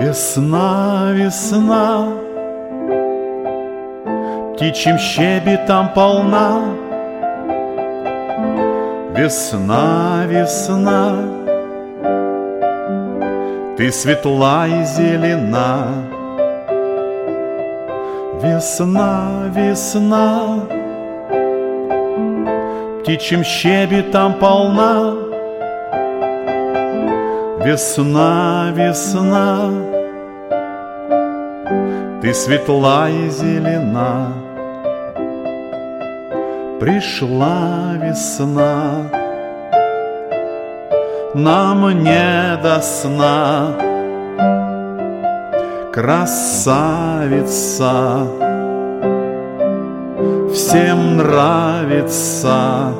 Весна, весна, птичьим щебетом полна. Весна, весна, ты светла и зелена. Весна, весна, птичьим щебетом полна. Весна, весна, ты светла и зелена. Пришла весна, нам не до сна. Красавица, всем нравится.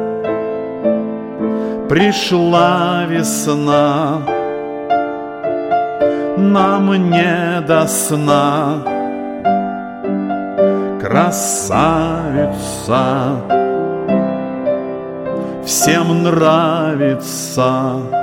Пришла весна, нам не до сна. Красавица, всем нравится.